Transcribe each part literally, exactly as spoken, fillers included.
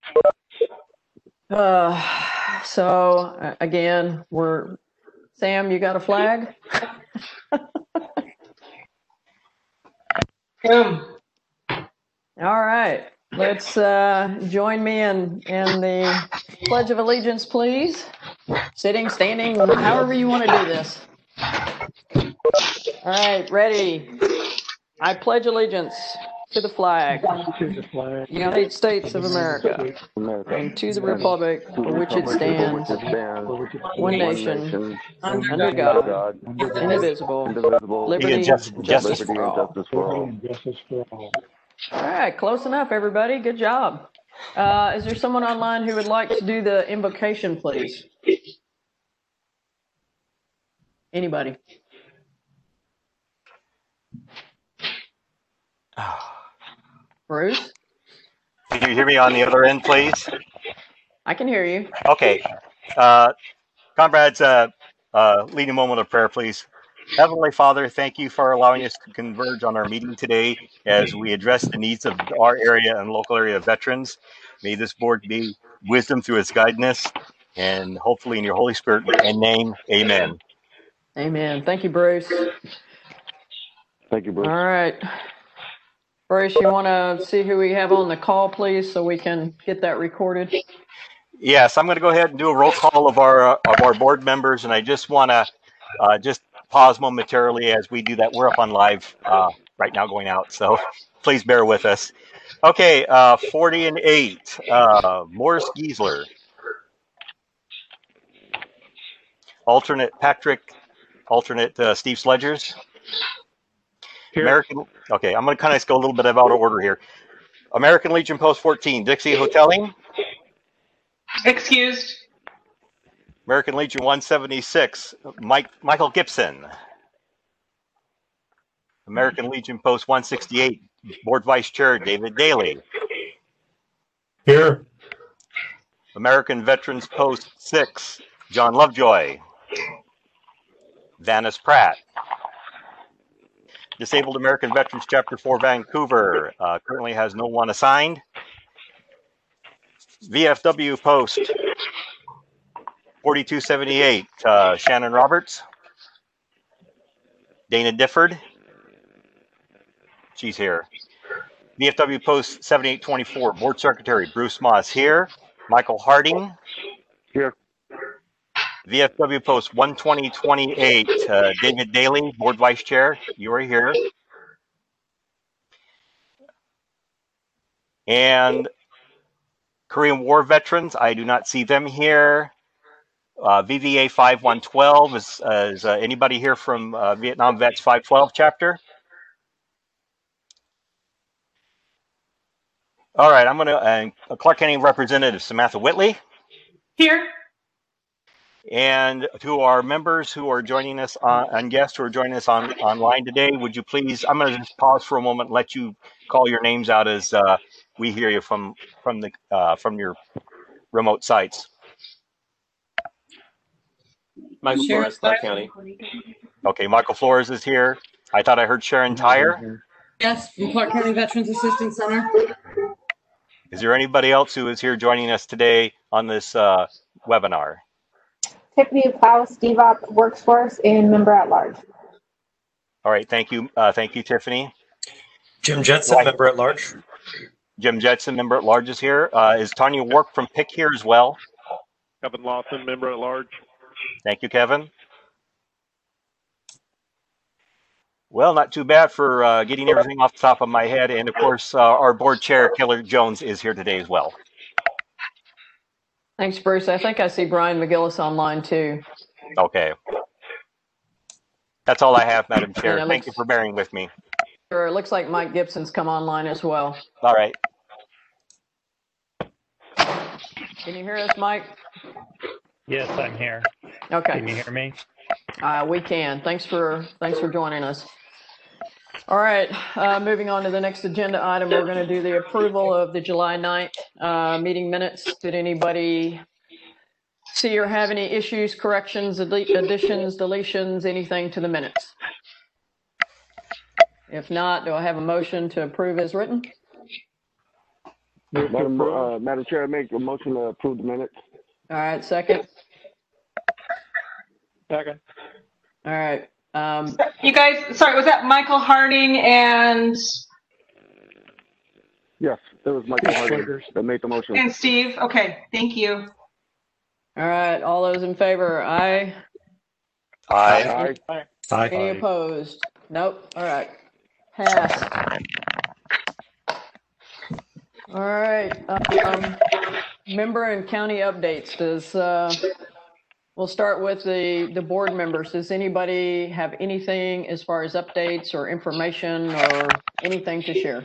Uh, so uh, again, we're Sam. You got a flag? Yeah. All right. Let's uh, join me in in the Pledge of Allegiance, please. Sitting, standing, however you want to do this. All right, ready. I pledge allegiance to the flag, To the flag United States of of the United America, States America, and to the and republic to the for which it republic for which stands, it stands, for which it one stands, one nation, nation, Under under God. under God, God, under God, indivisible, indivisible, liberty, Just, and justice justice. liberty for and all. justice for liberty all. and justice for all. All right, close enough, everybody. Good job. Uh, is there someone online who would like to do the invocation, please? Anybody? Bruce? Can you hear me on the other end, please? I can hear you. Okay. Uh, comrades, uh, uh, lead a moment of prayer, please. Heavenly Father, thank you for allowing us to converge on our meeting today as we address the needs of our area and local area veterans. May this board be wisdom through its guidance, and hopefully in your Holy Spirit and name, amen. Amen. Thank you, Bruce. Thank you, Bruce. All right. Bruce, you want to see who we have on the call, please, so we can get that recorded? Yes, I'm going to go ahead and do a roll call of our uh, of our board members, and I just want to uh, just pause momentarily as we do that. We're up on live uh, right now, going out, so please bear with us. Okay, uh, forty and eight, uh, Morris Giesler, alternate Patrick, alternate uh, Steve Sledgers, Here. American. Okay, I'm going to kind of go a little bit out of order here. American Legion Post fourteen, Dixie Hoteling. Excused. American Legion one seventy-six, Mike Michael Gibson. American Legion Post one sixty-eight, Board Vice Chair David Daly. Here. American Veterans Post six, John Lovejoy. Vanis Pratt. Disabled American Veterans Chapter four, Vancouver, uh, currently has no one assigned. V F W Post forty-two seventy-eight, uh, Shannon Roberts. Dana Difford. She's here. V F W Post seventy-eight twenty-four, Board Secretary Bruce Moss here. Michael Harding. Here. V F W Post one twenty twenty-eight, uh, David Daly, Board Vice Chair. You are here. And Korean War veterans, I do not see them here. Uh, V V A five one twelve, is, uh, is uh, anybody here from uh, Vietnam Vets five twelve chapter? All right, I'm going to, uh, Clark County Representative Samantha Whitley. Here. And to our members who are joining us on, and guests who are joining us on online today, would you please, I'm going to just pause for a moment and let you call your names out as uh, we hear you from from the uh, from your remote sites. Michael Flores, Clark County. Okay, Michael Flores is here. I thought I heard Sharon Tyre. Yes, from Clark County Veterans Assistance Center. Is there anybody else who is here joining us today on this uh, webinar? Tiffany Klaus, D V O P Workforce, and member at large. All right, thank you. Uh, thank you, Tiffany. Jim Jetson, Right. member at large. Jim Jetson, member at large, is here. Uh, is Tanya Wark from P I C here as well? Kevin Lawson, member at large. Thank you, Kevin. Well, not too bad for uh, getting everything off the top of my head. And of course, uh, our board chair, Keller Jones, is here today as well. Thanks, Bruce. I think I see Brian McGillis online too. Okay. That's all I have, Madam Chair. And it Thank you looks- for bearing with me. Sure, it looks like Mike Gibson's come online as well. All right. Can you hear us, Mike? Yes, I'm here. Okay. Can you hear me? Uh, we can. Thanks for thanks for joining us. All right, uh, moving on to the next agenda item, we're going to do the approval of the July ninth uh, meeting minutes. Did anybody see or have any issues, corrections, additions, deletions, anything to the minutes? If not, do I have a motion to approve as written? Move to Madam, approve. uh, Madam Chair, I make a motion to approve the minutes. All right, second. Second. All right. Um, You guys, sorry, was that Michael Harding and Yes, it was Michael Steve Harding Swiggers. that made the motion. and Steve? Okay, thank you. all right. All those in favor? Aye. Aye. Aye. Any opposed? Nope. All right. Pass. All right. Um, member and county updates. Does uh, we'll start with the the board members. Does anybody have anything as far as updates or information or anything to share?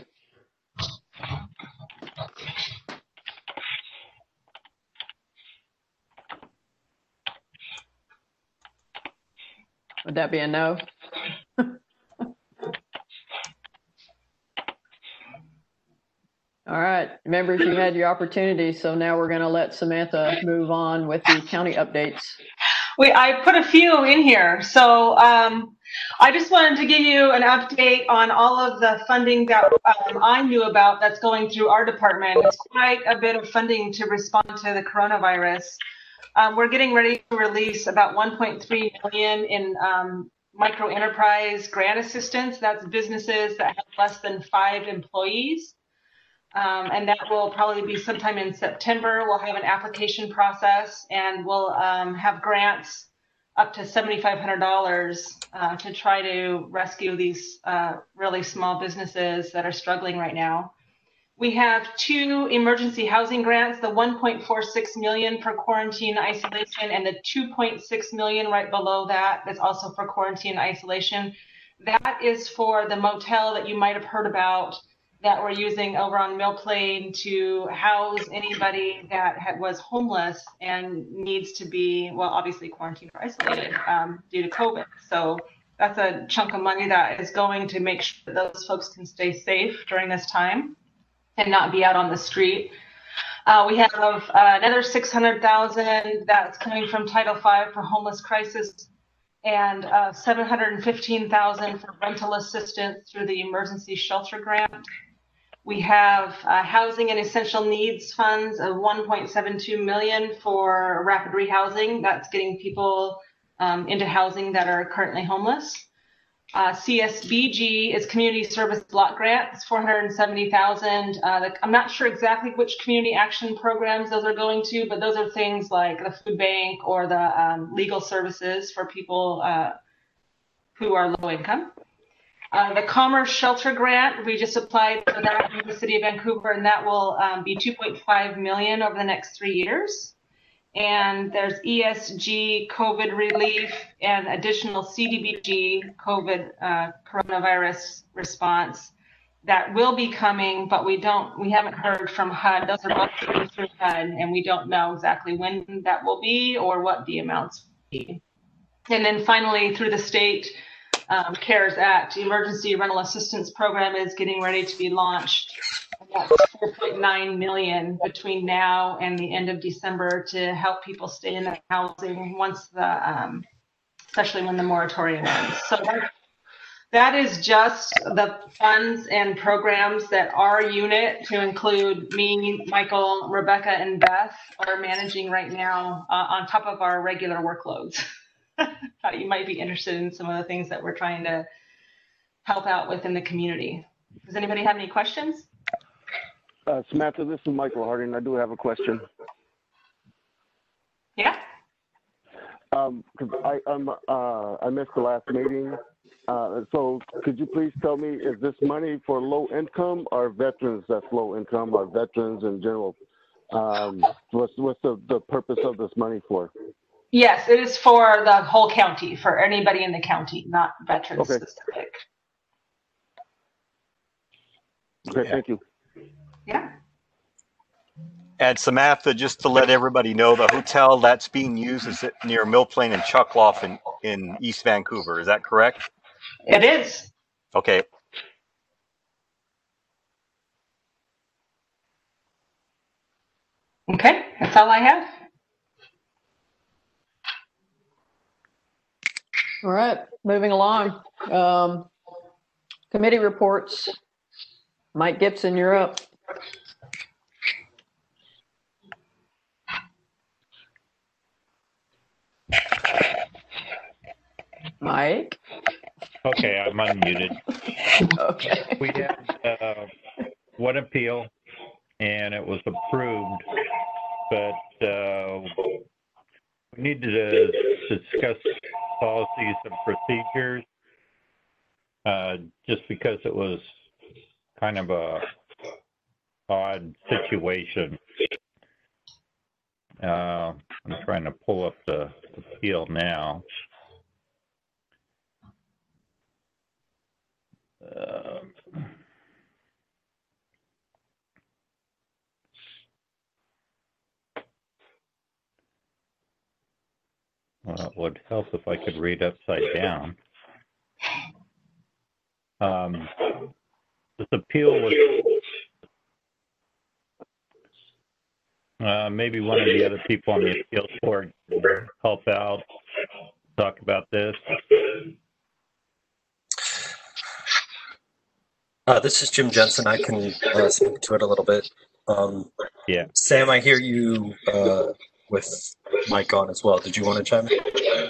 Would that be a no? All right, members, you had your opportunity, so now we're going to let Samantha move on with the county updates. Wait, I put a few in here. So um, I just wanted to give you an update on all of the funding that um, I knew about that's going through our department. It's quite a bit of funding to respond to the coronavirus. Um, we're getting ready to release about one point three million in um, micro enterprise grant assistance. That's businesses that have less than five employees. Um, and that will probably be sometime in September. We'll have an application process, and we'll um, have grants up to seven thousand five hundred dollars uh, to try to rescue these uh, really small businesses that are struggling right now. We have two emergency housing grants, the one point four six million dollars for quarantine isolation and the two point six million dollars right below that that's also for quarantine isolation. That is for the motel that you might have heard about that we're using over on Mill Plain to house anybody that had, was homeless and needs to be, well, obviously quarantined or isolated um, due to COVID. So that's a chunk of money that is going to make sure that those folks can stay safe during this time and not be out on the street. Uh, we have uh, another six hundred thousand dollars that's coming from Title five for homeless crisis, and uh, seven hundred fifteen thousand dollars for rental assistance through the emergency shelter grant. We have uh, housing and essential needs funds of one point seven two million dollars for rapid rehousing. That's getting people um, into housing that are currently homeless. Uh, C S B G is community service block grant. It's four hundred seventy thousand dollars. Uh, I'm not sure exactly which community action programs those are going to, but those are things like the food bank or the um, legal services for people uh, who are low income. Uh, the Commerce Shelter Grant, we just applied for that in the city of Vancouver, and that will um, be two point five million dollars over the next three years. And there's E S G COVID relief and additional C D B G COVID uh, coronavirus response that will be coming, but we don't, we haven't heard from H U D. Those are both through H U D, and we don't know exactly when that will be or what the amounts will be. And then finally, through the state, Um, CARES Act Emergency Rental Assistance Program is getting ready to be launched. And that's four point nine million dollars between now and the end of December to help people stay in their housing once the, um, especially when the moratorium ends. So that, that is just the funds and programs that our unit, to include me, Michael, Rebecca, and Beth, are managing right now uh, on top of our regular workloads. Thought you might be interested in some of the things that we're trying to help out with in the community. Does anybody have any questions? Uh, Samantha, this is Michael Harding. I do have a question. Yeah. Um, 'cause I um, uh, I missed the last meeting. Uh, so could you please tell me, is this money for low income or veterans that's low income, or veterans in general? Um, what's what's the, the purpose of this money for? Yes, it is for the whole county, for anybody in the county, not veterans Okay. specific. Okay, Yeah. thank you. Yeah. And Samantha, just to let everybody know, the hotel that's being used is near Mill Plain and Chuckloff in, in East Vancouver. Is that correct? It is. Okay. Okay, that's all I have. All right, moving along. Um, committee reports. Mike Gibson, you're up. Mike? Okay, I'm unmuted. Okay. We had uh, one appeal, and it was approved, but uh, we need to discuss policies and procedures uh, just because it was kind of a odd situation. Uh, I'm trying to pull up the appeal now. Uh, well, it would help if I could read upside down. Um, this appeal was uh, maybe one of the other people on the appeals board can help out, talk about this. Uh, this is Jim Jensen. I can uh, speak to it a little bit. Um, Yeah. Sam, I hear you uh, with Mike on as well. Did you want to chime in?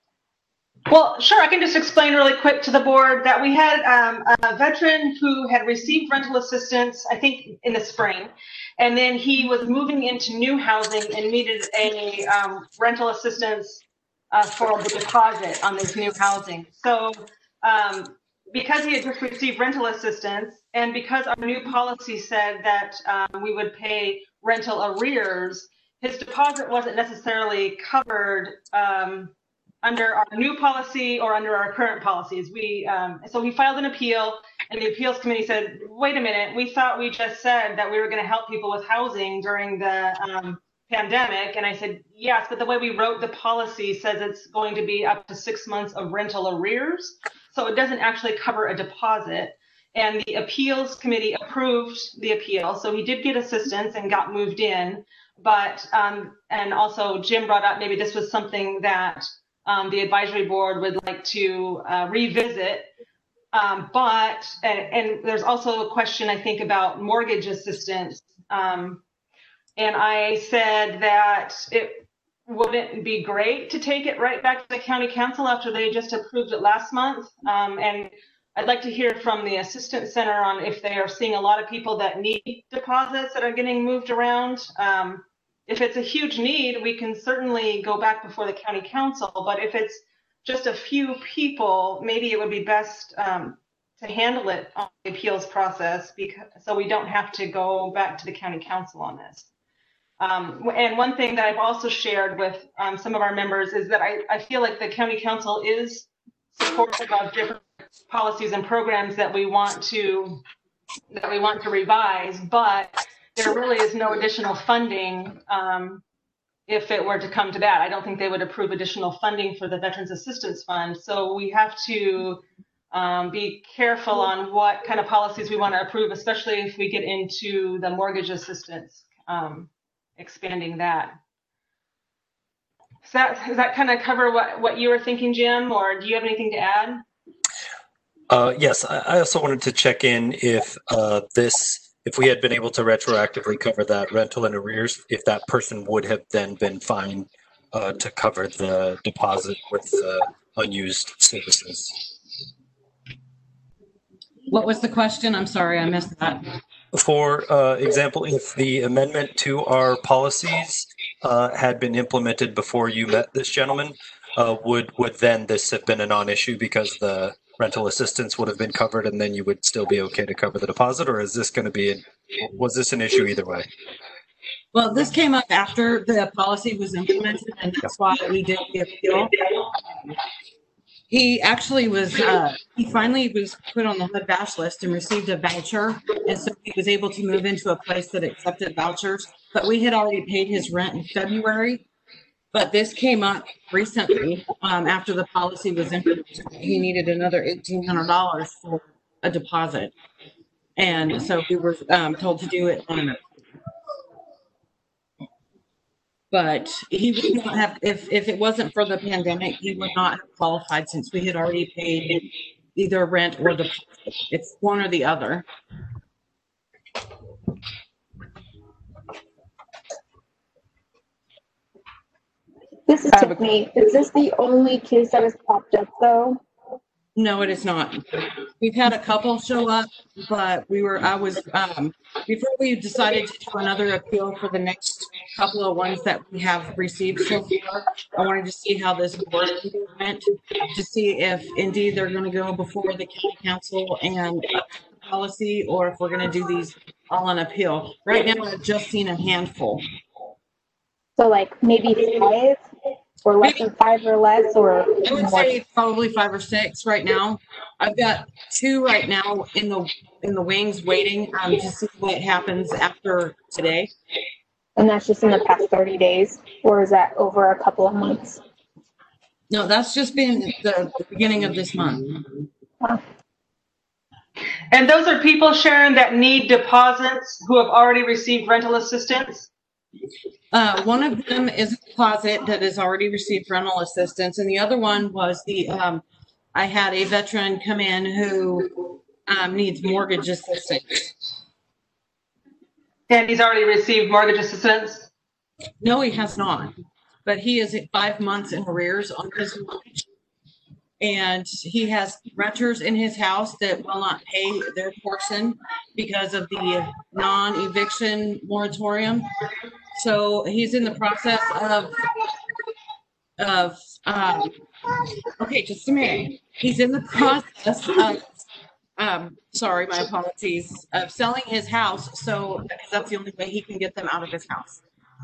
Well, sure. I can just explain really quick to the board that we had um, a veteran who had received rental assistance, I think in the spring, and then he was moving into new housing and needed a um, rental assistance uh, for the deposit on this new housing. So um, because he had just received rental assistance, and because our new policy said that um, we would pay rental arrears, his deposit wasn't necessarily covered um, under our new policy or under our current policies. We um, so we filed an appeal, and the appeals committee said, wait a minute, we thought we just said that we were going to help people with housing during the um, pandemic. And I said, yes, but the way we wrote the policy says it's going to be up to six months of rental arrears. So it doesn't actually cover a deposit. And the appeals committee approved the appeal. So he did get assistance and got moved in. But, um, and also Jim brought up maybe this was something that um, the advisory board would like to uh, revisit. Um, but, and, and there's also a question, I think, about mortgage assistance. Um, and I said that it wouldn't be great to take it right back to the county council after they just approved it last month. Um, and I'd like to hear from the assistance center on if they are seeing a lot of people that need deposits that are getting moved around. Um, if it's a huge need, we can certainly go back before the county council, but if it's just a few people, maybe it would be best um, to handle it on the appeals process, because so we don't have to go back to the county council on this. Um, and one thing that I've also shared with um, some of our members is that I, I feel like the county council is supportive of different policies and programs that we want to that we want to revise, but there really is no additional funding um, if it were to come to that. I don't think they would approve additional funding for the Veterans Assistance Fund. So we have to um, be careful on what kind of policies we want to approve, especially if we get into the mortgage assistance, um, expanding that. Does that, does that kind of cover what, what you were thinking, Jim, or do you have anything to add? Uh, yes, I also wanted to check in if uh, this, if we had been able to retroactively cover that rental and arrears, if that person would have then been fined uh, to cover the deposit with uh, unused services. What was the question? I'm sorry, I missed that. For uh, example, if the amendment to our policies uh, had been implemented before you met this gentleman, uh, would would then this have been a non-issue because the rental assistance would have been covered, and then you would still be okay to cover the deposit, or is this going to be? An, was this an issue either way? Well, this came up after the policy was implemented, and that's why we did the appeal. He actually was, uh, he finally was put on the H U D VASH list and received a voucher. And so he was able to move into a place that accepted vouchers. But we had already paid his rent in February. But this came up recently um, after the policy was implemented. He needed another eighteen hundred dollars for a deposit. And so we were um, told to do it on an But he would not have, if, if it wasn't for the pandemic, he would not have qualified since we had already paid either rent or deposit. It's one or the other. This is I have a- Tiffany. Is this the only case that has popped up though? No, it is not. We've had a couple show up, but we were, I was, um, before we decided to do another appeal for the next couple of ones that we have received so far, I wanted to see how this board meeting went, to see if indeed they're going to go before the county council and policy, or if we're going to do these all on appeal. Right now, I've just seen a handful. So like maybe five or less than five or less or I would more? say probably five or six right now. I've got two right now in the in the wings waiting um, to see what happens after today. And that's just in the past thirty days, or is that over a couple of months? No, that's just been the, the beginning of this month. Wow. And those are people, Sharon, that need deposits who have already received rental assistance? Uh, one of them is a deposit that has already received rental assistance, and the other one was the um, I had a veteran come in who um, needs mortgage assistance. And he's already received mortgage assistance? No, he has not, but he is at five months in arrears on his mortgage. And he has renters in his house that will not pay their portion because of the non-eviction moratorium. So he's in the process of, of um, okay, just a minute. He's in the process of, um, sorry, my apologies, of selling his house. So because that's the only way he can get them out of his house.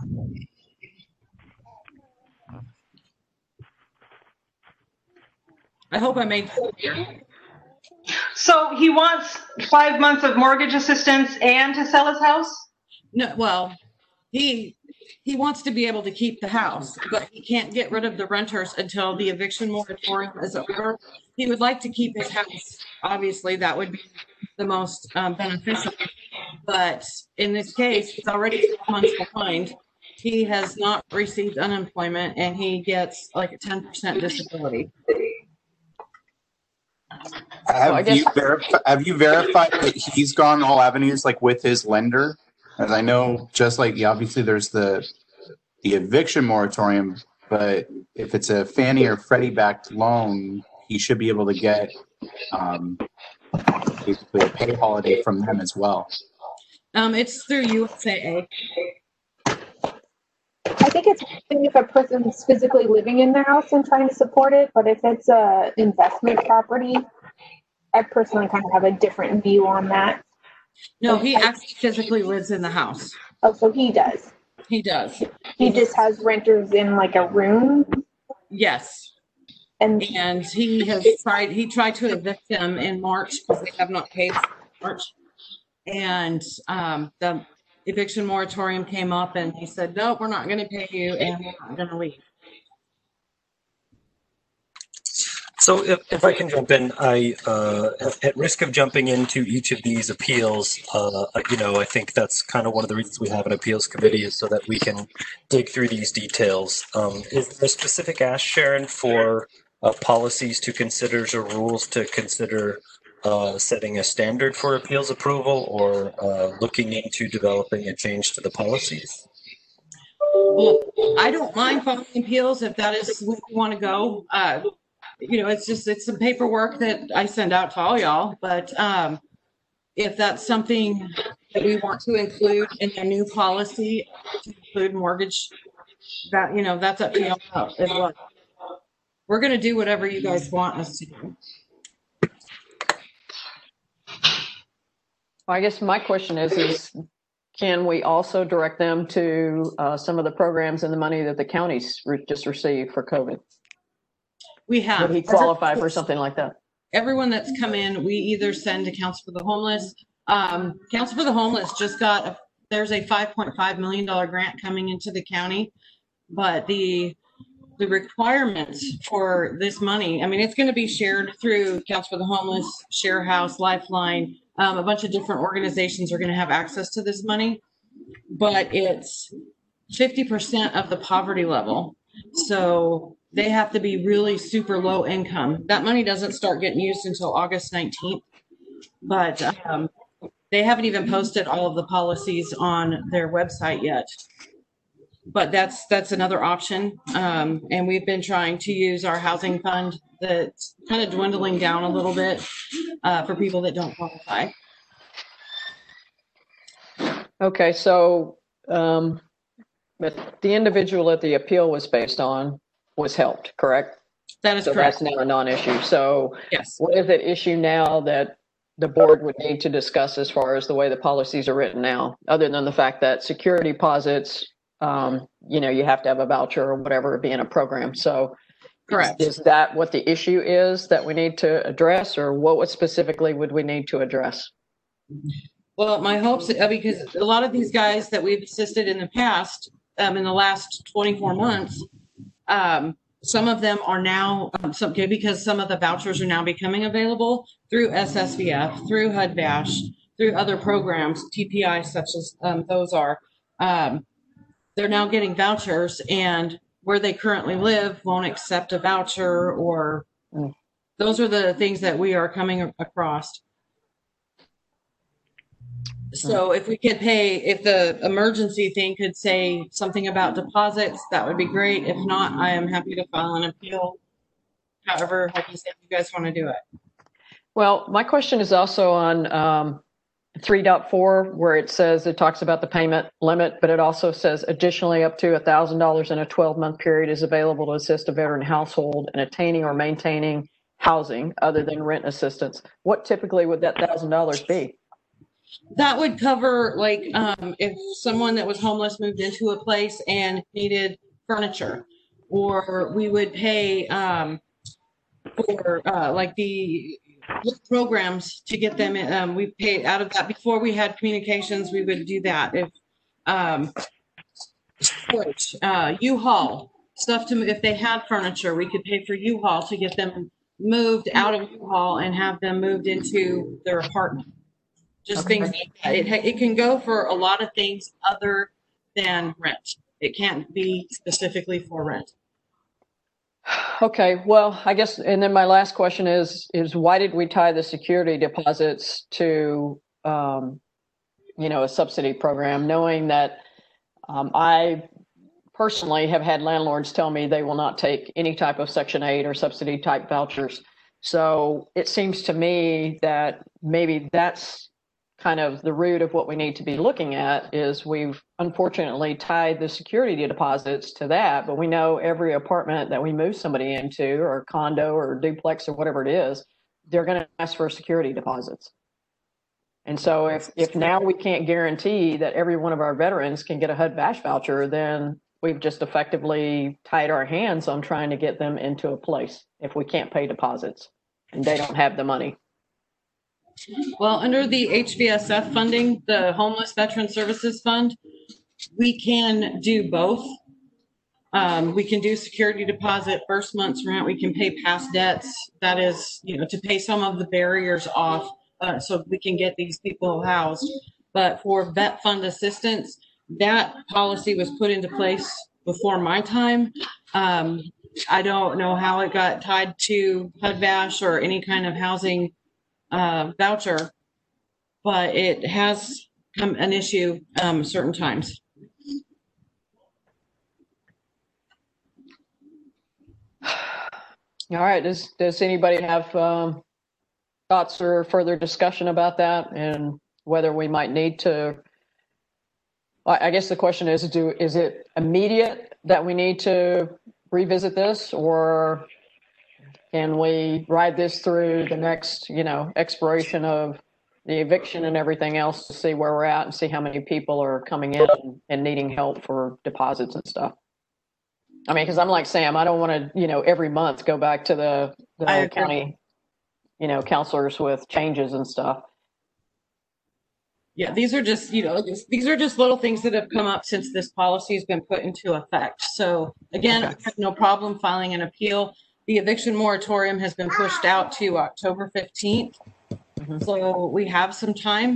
I hope I made that clear. So he wants five months of mortgage assistance and to sell his house? No, well, he he wants to be able to keep the house, but he can't get rid of the renters until the eviction moratorium is over. He would like to keep his house. Obviously, that would be the most um, beneficial. But in this case, he's already twelve months behind. He has not received unemployment, and he gets like a ten percent disability. I Have guess- you verified, have you verified that he's gone all avenues, like with his lender? As I know, just like, yeah, obviously there's the, the eviction moratorium, but if it's a Fannie or Freddie backed loan, he should be able to get, um, basically a pay holiday from them as well. Um, it's through U S A A. I think it's one thing if a person's physically living in their house and trying to support it, but if it's a investment property, I personally kind of have a different view on that. No, he actually physically lives in the house. Oh, so he does. He does. He just has renters in like a room. Yes. And And he has tried, he tried to evict them in March because they have not paid for March. And um, the eviction moratorium came up and he said, no, we're not going to pay you and we're not going to leave. So if, if I can jump in, I, uh, at, at risk of jumping into each of these appeals, uh, you know, I think that's kind of one of the reasons we have an appeals committee is so that we can dig through these details. Um, is there a specific ask, Sharon, for uh, policies to consider or rules to consider uh, setting a standard for appeals approval or uh, looking into developing a change to the policies? Well, I don't mind filing appeals if that is where you want to go. Uh, you know, it's just, it's some paperwork that I send out to all y'all, but um, if that's something that we want to include in a new policy, to include mortgage, that, you know, that's up to y'all as well. We're going to do whatever you guys want us to do. Well, I guess my question is, is can we also direct them to uh, some of the programs and the money that the counties re- just received for COVID? We have. Would he qualify for something like that? Everyone that's come in, we either send to Council for the Homeless. Um, Council for the Homeless just got, a, there's a five point five million dollars grant coming into the county, but the the requirements for this money, I mean, it's going to be shared through Council for the Homeless, Share House, Lifeline. Um, a bunch of different organizations are going to have access to this money, but it's fifty percent of the poverty level. So they have to be really super low income. That money doesn't start getting used until August nineteenth, but um, they haven't even posted all of the policies on their website yet. but that's that's another option. Um, and we've been trying to use our housing fund that's kind of dwindling down a little bit uh, for people that don't qualify. Okay, so um, but the individual that the appeal was based on was helped, correct? That is So correct. that's now a non-issue. So Yes. what is the issue now that the board would need to discuss as far as the way the policies are written now, other than the fact that security deposits, um, you know, you have to have a voucher or whatever being a program. So Correct. is that what the issue is that we need to address, or what would specifically would we need to address? Well, my hopes, uh, because a lot of these guys that we've assisted in the past, um, in the last twenty-four months, um, some of them are now, um, some, okay, because some of the vouchers are now becoming available through S S V F, through H U D Bash, through other programs, T P I such as um, those are. Um, they're now getting vouchers, and where they currently live won't accept a voucher, or Mm. those are the things that we are coming across. So if we could pay, if the emergency thing could say something about deposits, that would be great. If not, I am happy to file an appeal. However, like you said, you guys want to do it. Well, my question is also on um, three point four, where it says, it talks about the payment limit, but it also says additionally up to one thousand dollars in a twelve-month period is available to assist a veteran household in attaining or maintaining housing other than rent assistance. What typically would that one thousand dollars be? That would cover, like, um, if someone that was homeless moved into a place and needed furniture, or we would pay um, for uh, like the programs to get them in. Um, we paid out of that before we had communications. We would do that. If um, storage, uh, U-Haul stuff to, if they had furniture, we could pay for U-Haul to get them moved out of U-Haul and have them moved into their apartment. Just Okay. things like that. It, it can go for a lot of things other than rent. It can't be specifically for rent. Okay, well, I guess, and then my last question is, is why did we tie the security deposits to, um, you know, a subsidy program, knowing that um, I personally have had landlords tell me they will not take any type of Section eight or subsidy type vouchers. So it seems to me that maybe that's kind of the root of what we need to be looking at, is we've unfortunately tied the security deposits to that, but we know every apartment that we move somebody into, or condo or duplex or whatever it is, they're going to ask for security deposits. And so if, if now we can't guarantee that every one of our veterans can get a H U D Bash voucher, then we've just effectively tied our hands on trying to get them into a place if we can't pay deposits and they don't have the money. Well, under the H V S F funding, the Homeless Veteran Services Fund, we can do both. Um, we can do security deposit, first month's rent. We can pay past debts. That is, you know, to pay some of the barriers off, uh, so we can get these people housed. But for vet fund assistance, that policy was put into place before my time. Um, I don't know how it got tied to H U D Bash or any kind of housing Uh, voucher, but it has come an issue um, certain times. All right. Does does anybody have um, thoughts or further discussion about that, and whether we might need to? I guess the question is: Do is it immediate that we need to revisit this, or can we ride this through the next, you know, expiration of the eviction and everything else to see where we're at and see how many people are coming in and, and needing help for deposits and stuff? I mean, because I'm like Sam, I don't want to, you know, every month go back to the, the county, you know, counselors with changes and stuff. Yeah, these are just, you know, just, these are just little things that have come up since this policy has been put into effect. So again, okay. I have no problem filing an appeal. The eviction moratorium has been pushed out to October fifteenth. Mm-hmm. So we have some time.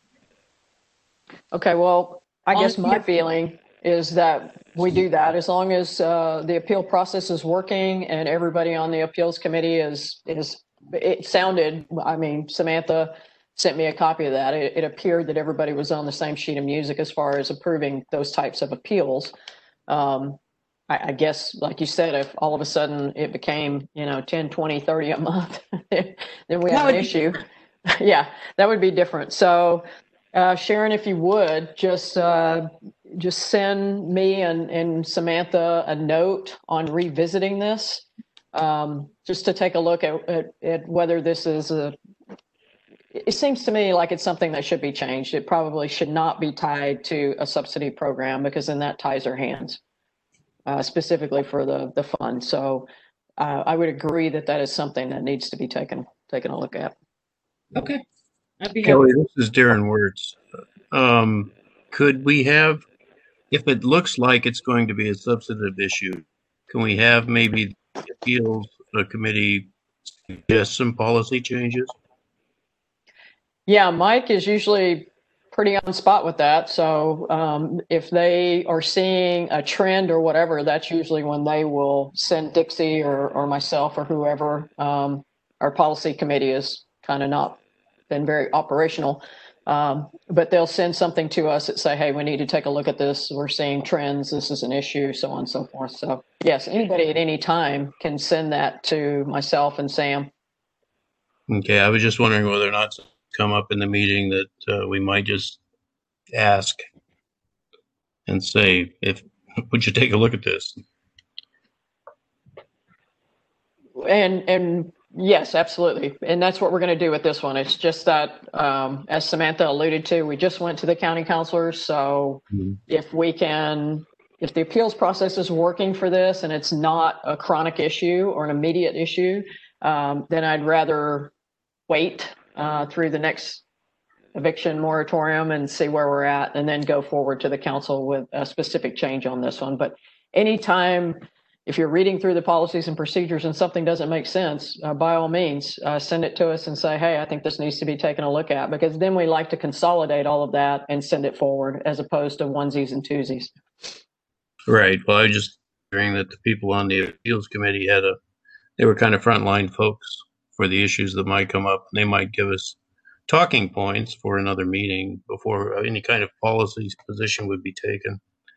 Okay, well, I guess my feeling is that we do that as long as uh, the appeal process is working and everybody on the appeals committee is, is it sounded, I mean, Samantha sent me a copy of that. It, it appeared that everybody was on the same sheet of music as far as approving those types of appeals. Um, I, I guess, like you said, if all of a sudden it became, you know, ten, twenty, thirty a month, then we That have would an be issue. Yeah, that would be different. So, uh, Sharon, if you would, just uh, just send me and, and Samantha a note on revisiting this, um, just to take a look at, at, at whether this is a, it seems to me like it's something that should be changed. It probably should not be tied to a subsidy program, because then that ties our hands, uh, specifically for the, the fund. So uh, I would agree that that is something that needs to be taken, taken a look at. Okay. I'd be happy. Kelly, this is Darren Wirtz. Um, could we have, if it looks like it's going to be a substantive issue, can we have maybe the appeals uh, committee suggest some policy changes? Yeah, Mike is usually pretty on spot with that. So um, if they are seeing a trend or whatever, that's usually when they will send Dixie or, or myself or whoever. Um, our policy committee has kind of not been very operational, um, but they'll send something to us that say, hey, we need to take a look at this. We're seeing trends. This is an issue, so on and so forth. So yes, anybody at any time can send that to myself and Sam. Okay, I was just wondering whether or not come up in the meeting that uh, we might just ask and say, if would you take a look at this? And and yes, absolutely. And that's what we're going to do with this one. It's just that, um, as Samantha alluded to, we just went to the county counselors. So mm-hmm. if we can, if the appeals process is working for this and it's not a chronic issue or an immediate issue, um, then I'd rather wait Uh, through the next eviction moratorium and see where we're at, and then go forward to the council with a specific change on this one. But anytime, if you're reading through the policies and procedures and something doesn't make sense, uh, by all means, uh, send it to us and say, hey, I think this needs to be taken a look at, because then we like to consolidate all of that and send it forward as opposed to onesies and twosies. Right. Well, I was just hearing that the people on the appeals committee had a, they were kind of frontline folks for the issues that might come up. They might give us talking points for another meeting before any kind of policy position would be taken.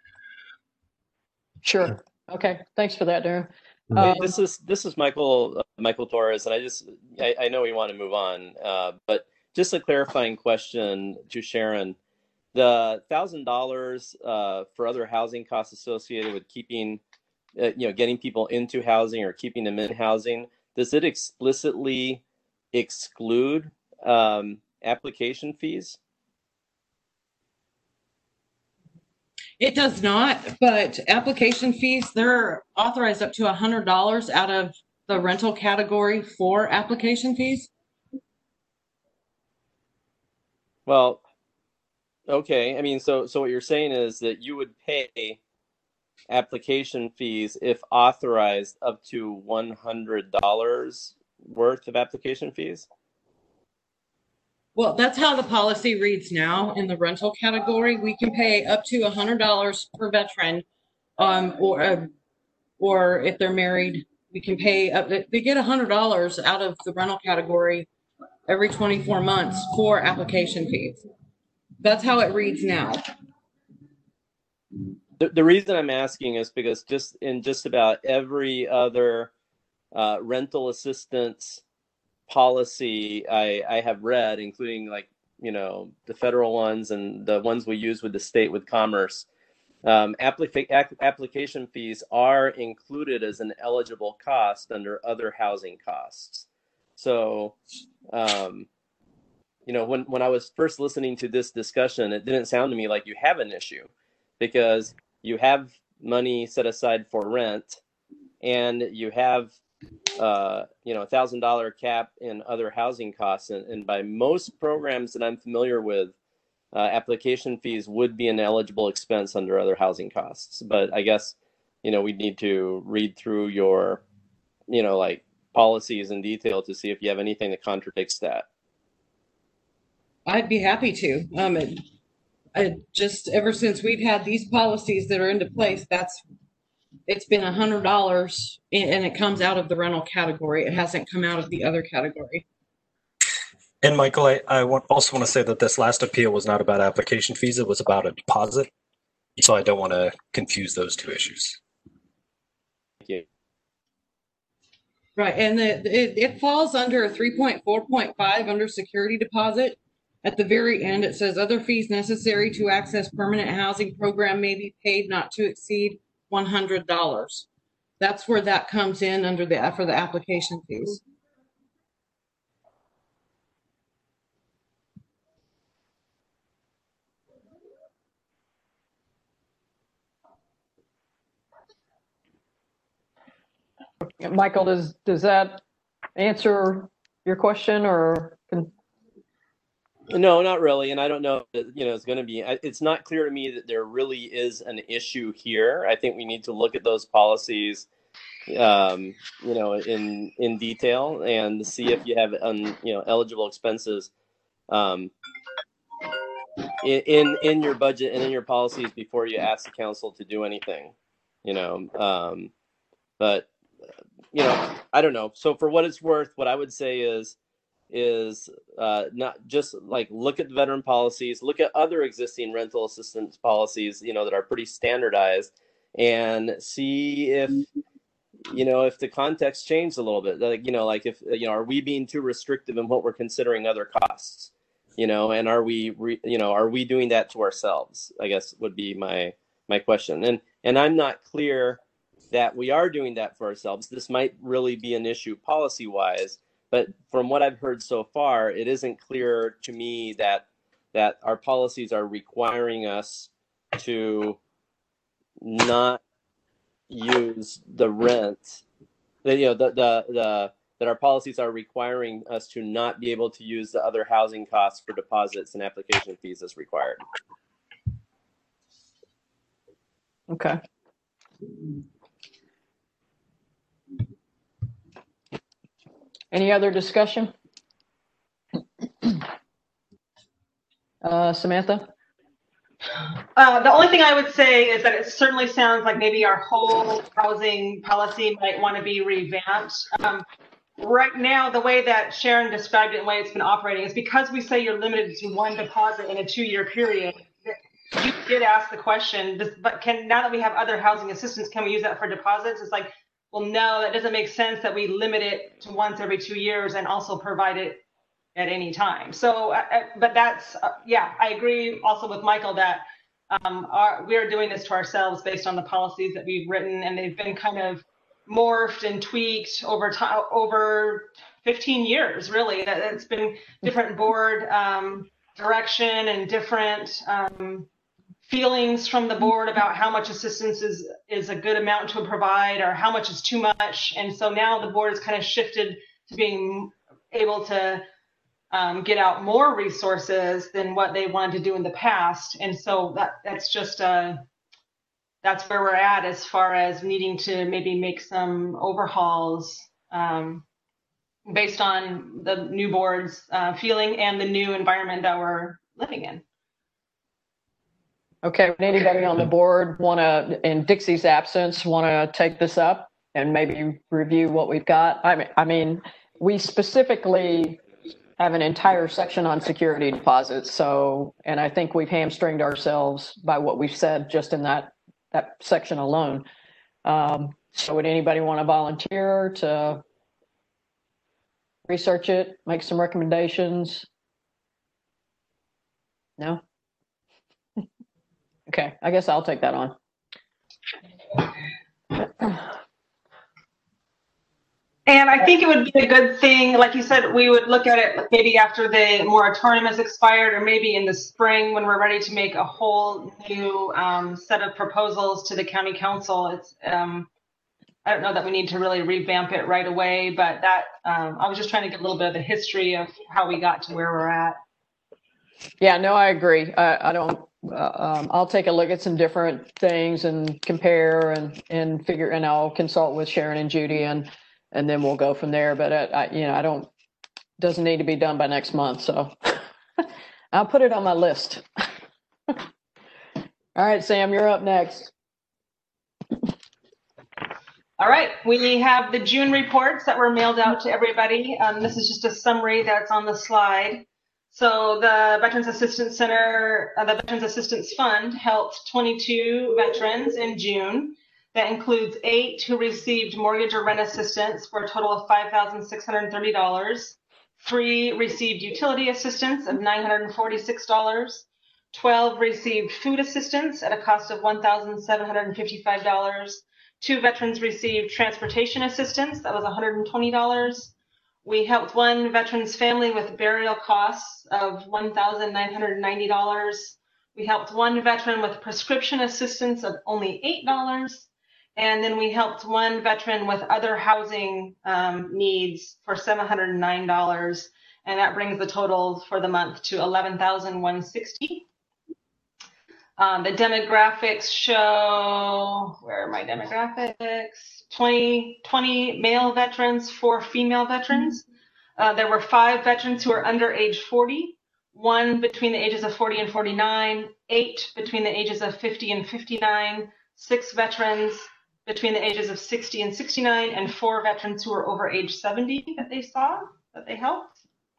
Sure. Okay. Thanks for that, Darren. Um, hey, this is this is Michael uh, Michael Torres, and I just I, I know we want to move on, uh, but just a clarifying question to Sharon: the thousand uh, dollars for other housing costs associated with keeping, uh, you know, getting people into housing or keeping them in housing. Does it explicitly exclude um, application fees? It does not, but application fees, they're authorized up to one hundred dollars out of the rental category for application fees. Well, okay. I mean, so so what you're saying is that you would pay application fees if authorized up to one hundred dollars worth of application fees? Well, that's how the policy reads now in the rental category. We can pay up to one hundred dollars per veteran, um, or uh, or if they're married, we can pay up. They get one hundred dollars out of the rental category every twenty-four months for application fees. That's how it reads now. The, the reason I'm asking is because just in just about every other uh, rental assistance policy I, I have read, including like, you know, the federal ones and the ones we use with the state with Commerce, um, applica- application fees are included as an eligible cost under other housing costs. So, um, you know, when, when I was first listening to this discussion, it didn't sound to me like you have an issue, because you have money set aside for rent, and you have, uh, you know, a thousand dollar cap in other housing costs. And, and by most programs that I'm familiar with, uh, application fees would be an eligible expense under other housing costs. But I guess, you know, we need to read through your, you know, like policies in detail to see if you have anything that contradicts that. I'd be happy to. Um, it, I just ever since we've had these policies that are into place, that's it's been a hundred dollars, and it comes out of the rental category. It hasn't come out of the other category. And Michael, I, I want, also want to say that this last appeal was not about application fees. It was about a deposit. So I don't want to confuse those two issues. Thank you. Right, and the, it, it falls under three point four point five under security deposit. At the very end, it says other fees necessary to access permanent housing program may be paid not to exceed one hundred dollars. That's where that comes in under the for the application fees. Michael, does does that answer your question, or can... No, not really. And I don't know that, you know, it's going to be, it's not clear to me that there really is an issue here. I think we need to look at those policies, um, you know, in, in detail and see if you have, un, you know, eligible expenses, um, in, in, in your budget and in your policies before you ask the council to do anything, you know, um, but, you know, I don't know. So for what it's worth, what I would say is, is uh, not just like look at the veteran policies, look at other existing rental assistance policies, you know, that are pretty standardized, and see if, you know, if the context changed a little bit. Like, you know, like if, you know, are we being too restrictive in what we're considering other costs, you know, and are we, re, you know, are we doing that to ourselves, I guess would be my, my question. And, and I'm not clear that we are doing that for ourselves. This might really be an issue policy wise. But from what I've heard so far, it isn't clear to me that that our policies are requiring us to not use the rent. You know, the the the that our policies are requiring us to not be able to use the other housing costs for deposits and application fees as required. Okay. Any other discussion? Uh, Samantha? Uh, the only thing I would say is that it certainly sounds like maybe our whole housing policy might want to be revamped. Um, right now, the way that Sharon described it and the way it's been operating is because we say you're limited to one deposit in a two-year period. You did ask the question, does, but can now that we have other housing assistance, can we use that for deposits? It's like, well, no, that doesn't make sense that we limit it to once every two years and also provide it at any time. So, uh, but that's, uh, yeah, I agree also with Michael that um, our, we're doing this to ourselves based on the policies that we've written, and they've been kind of morphed and tweaked over time, over fifteen years, really. That it's been different board um, direction and different um, feelings from the board about how much assistance is is a good amount to provide or how much is too much. And so now the board has kind of shifted to being able to um, get out more resources than what they wanted to do in the past. And so that that's just uh, that's where we're at as far as needing to maybe make some overhauls um, based on the new board's uh, feeling and the new environment that we're living in. Okay, would anybody on the board want to, in Dixie's absence, want to take this up and maybe review what we've got? I mean, I mean, we specifically have an entire section on security deposits. So, and I think we've hamstringed ourselves by what we've said just in that, that section alone. Um, so would anybody want to volunteer to research it, make some recommendations? No? Okay, I guess I'll take that on. And I think it would be a good thing, like you said, we would look at it maybe after the moratorium has expired, or maybe in the spring when we're ready to make a whole new um, set of proposals to the county council. It's um, I don't know that we need to really revamp it right away, but that um, I was just trying to get a little bit of the history of how we got to where we're at. Yeah, no, I agree. I, I don't. Uh, um, I'll take a look at some different things and compare and and figure, and I'll consult with Sharon and Judy, and and then we'll go from there. But I, I you know, I don't. Doesn't need to be done by next month, so I'll put it on my list. All right, Sam, you're up next. All right, we have the June reports that were mailed out to everybody. Um, this is just a summary that's on the slide. So the Veterans Assistance Center, uh, the Veterans Assistance Fund helped twenty-two veterans in June. That includes eight who received mortgage or rent assistance for a total of five thousand six hundred thirty dollars. Three received utility assistance of nine hundred forty-six dollars. twelve received food assistance at a cost of one thousand seven hundred fifty-five dollars. Two veterans received transportation assistance, that was one hundred twenty dollars. We helped one veteran's family with burial costs of one thousand nine hundred ninety dollars. We helped one veteran with prescription assistance of only eight dollars. And then we helped one veteran with other housing um, needs for seven hundred nine dollars. And that brings the total for the month to eleven thousand one hundred sixty dollars. Um, the demographics show, where are my demographics? twenty, twenty male veterans, four female veterans. Uh, there were five veterans who are under age forty, one between the ages of forty and forty-nine, eight between the ages of fifty and fifty-nine, six veterans between the ages of sixty and sixty-nine, and four veterans who are over age seventy that they saw, that they helped.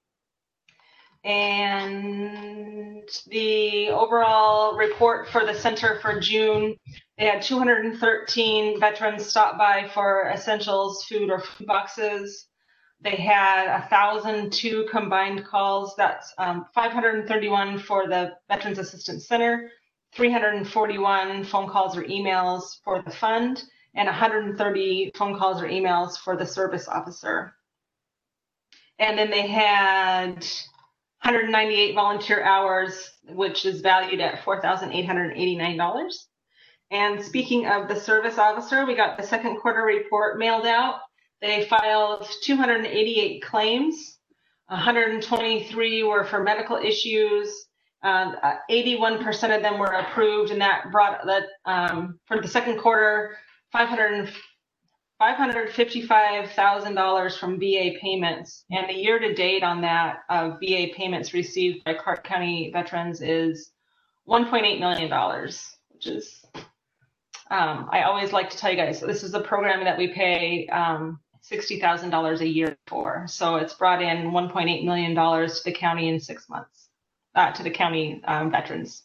And the overall report for the center for June, they had two hundred thirteen veterans stop by for essentials, food or food boxes. They had one thousand two combined calls. That's um, five hundred thirty-one for the Veterans Assistance Center, three hundred forty-one phone calls or emails for the fund, and one hundred thirty phone calls or emails for the service officer. And then they had one hundred ninety-eight volunteer hours, which is valued at four thousand eight hundred eighty-nine dollars. And speaking of the service officer, we got the second quarter report mailed out. They filed two hundred eighty-eight claims. one hundred twenty-three were for medical issues. Uh, eighty-one percent of them were approved, and that brought that um, for the second quarter, five hundred five hundred fifty-five thousand dollars from V A payments. And the year to date on that of V A payments received by Clark County veterans is one point eight million dollars, which is, um, I always like to tell you guys, this is a program that we pay um, sixty thousand dollars a year for. So it's brought in one point eight million dollars to the county in six months, uh, to the county um, veterans.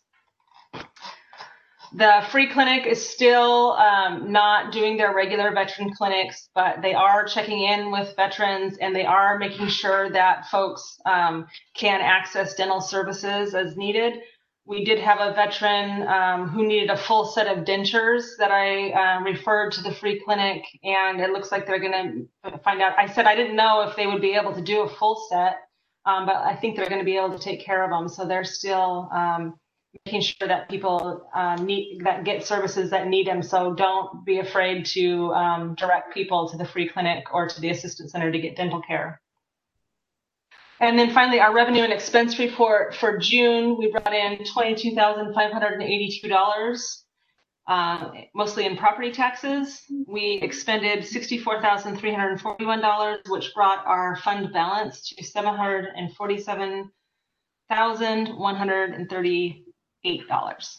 The free clinic is still um, not doing their regular veteran clinics, but they are checking in with veterans, and they are making sure that folks um, can access dental services as needed. We did have a veteran um, who needed a full set of dentures that I uh, referred to the free clinic, and it looks like they're going to find out. I said I didn't know if they would be able to do a full set, um, but I think they're going to be able to take care of them. So they're still um, making sure that people uh, need that get services that need them. So don't be afraid to um, direct people to the free clinic or to the assistance center to get dental care. And then finally, our revenue and expense report for June, we brought in twenty-two thousand five hundred eighty-two dollars, uh, mostly in property taxes. We expended sixty-four thousand three hundred forty-one dollars, which brought our fund balance to seven hundred forty-seven thousand one hundred thirty-eight dollars.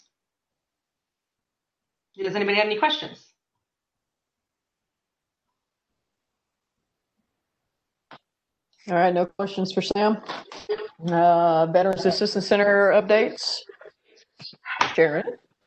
Does anybody have any questions? All right, no questions for Sam. Uh, Veterans Assistance Center updates. Sharon.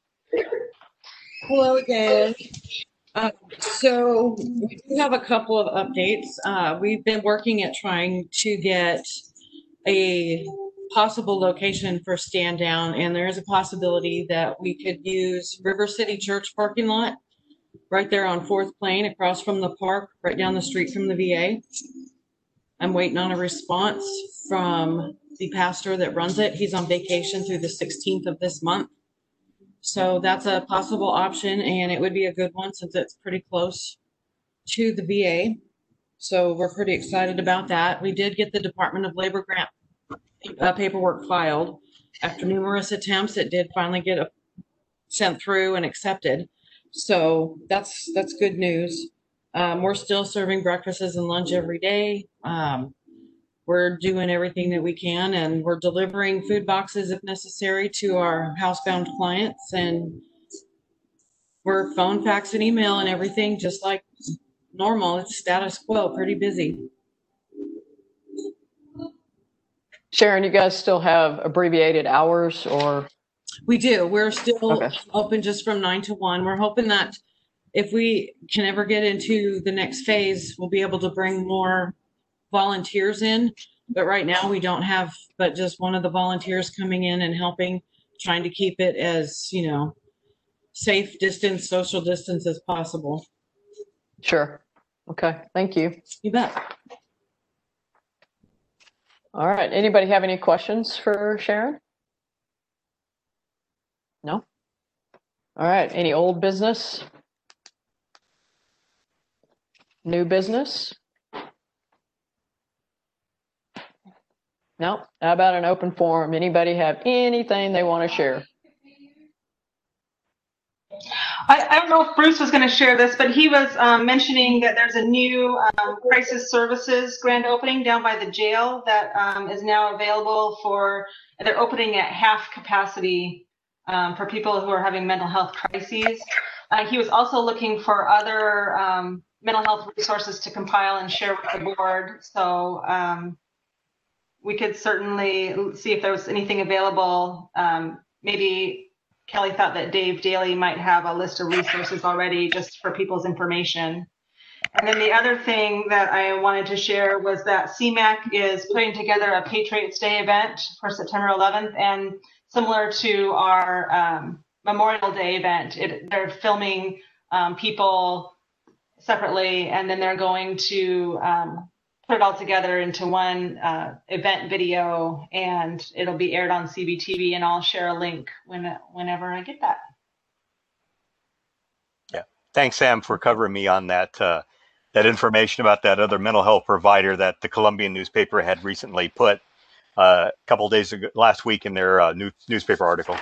Hello again. Uh, so we do have a couple of updates. Uh, we've been working at trying to get a possible location for stand down, and there is a possibility that we could use River City Church parking lot right there on Fourth Plain across from the park, right down the street from the V A. I'm waiting on a response from the pastor that runs it. He's on vacation through the sixteenth of this month. So that's a possible option, and it would be a good one since it's pretty close to the V A. So we're pretty excited about that. We did get the Department of Labor grant uh, paperwork filed. After numerous attempts, it did finally get a, sent through and accepted. So that's that's good news. Um, we're still serving breakfasts and lunch every day. Um, we're doing everything that we can, and we're delivering food boxes if necessary to our housebound clients. And we're phone, fax, and email and everything just like normal. It's status quo, pretty busy. Sharon, you guys still have abbreviated hours or? We do. We're still Okay. open just from nine to one. We're hoping that if we can ever get into the next phase, we'll be able to bring more volunteers in. But right now we don't have but just one of the volunteers coming in and helping, trying to keep it as, you know, safe distance, social distance as possible. Sure. Okay. Thank you. You bet. All right. Anybody have any questions for Sharon? No? All right. Any old business? New business? No? How about an open forum? Anybody have anything they want to share? I, I don't know if Bruce was going to share this, but he was um, mentioning that there's a new um, crisis services grand opening down by the jail that um, is now available for, they're opening at half capacity um, for people who are having mental health crises. Uh, he was also looking for other um, mental health resources to compile and share with the board. So um, we could certainly see if there was anything available. Um, maybe Kelly thought that Dave Daly might have a list of resources already just for people's information. And then the other thing that I wanted to share was that C MAC is putting together a Patriots Day event for September eleventh, and similar to our um, Memorial Day event, it, they're filming um, people separately, and then they're going to um, put it all together into one uh, event video, and it'll be aired on C B T V, and I'll share a link when whenever I get that. Yeah. Thanks, Sam, for covering me on that uh, that information about that other mental health provider that the Columbian newspaper had recently put uh, a couple days ago, last week in their uh, new, newspaper article.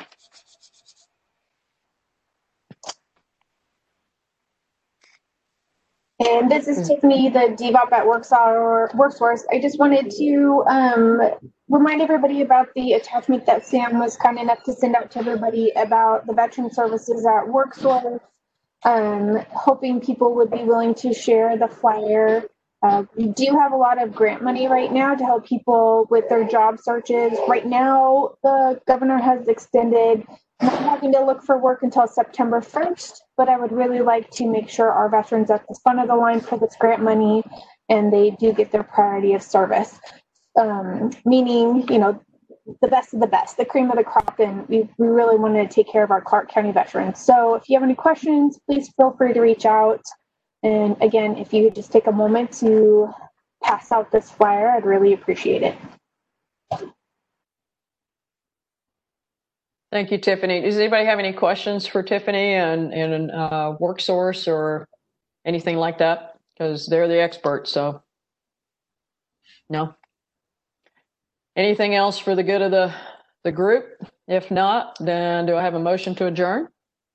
And this is Tiffany, the D V O P at WorkSource. I just wanted to um, remind everybody about the attachment that Sam was kind enough to send out to everybody about the veteran services at WorkSource. Um, hoping people would be willing to share the flyer. Uh, we do have a lot of grant money right now to help people with their job searches. Right now, the governor has extended not having to look for work until September first, but I would really like to make sure our veterans are at the front of the line for this grant money and they do get their priority of service. Um, meaning, you know, the best of the best, the cream of the crop, and we, we really want to take care of our Clark County veterans. So if you have any questions, please feel free to reach out. And again, if you could just take a moment to pass out this flyer, I'd really appreciate it. Thank you, Tiffany. Does anybody have any questions for Tiffany and, and uh, WorkSource or anything like that? Because they're the experts, so no. Anything else for the good of the, the group? If not, then do I have a motion to adjourn?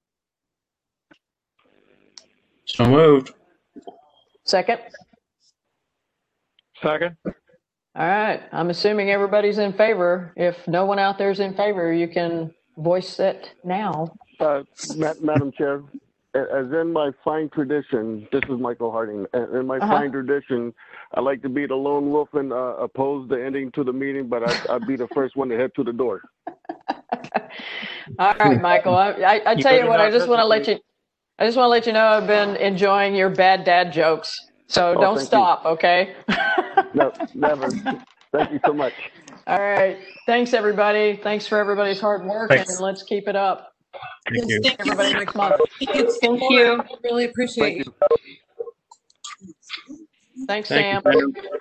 So moved. Second? Second. All right. I'm assuming everybody's in favor. If no one out there is in favor, you can voice it now. Uh, Ma- Madam Chair, as in my fine tradition, this is Michael Harding. In my Uh-huh. fine tradition, I like to be the lone wolf and uh, oppose the ending to the meeting, but I, I'd be the first one to head to the door. All right, Michael. I, I, I tell you what, I just want to let you, I just want to let you know I've been enjoying your bad dad jokes. So Oh, don't thank stop, okay? No, never. Thank you so much. All right. Thanks, everybody. Thanks for everybody's hard work, Thanks. and let's keep it up. Thank you. Thank you. Everybody next month. Thank you. Really appreciate Thank you. you. Thanks, Thank Sam. you.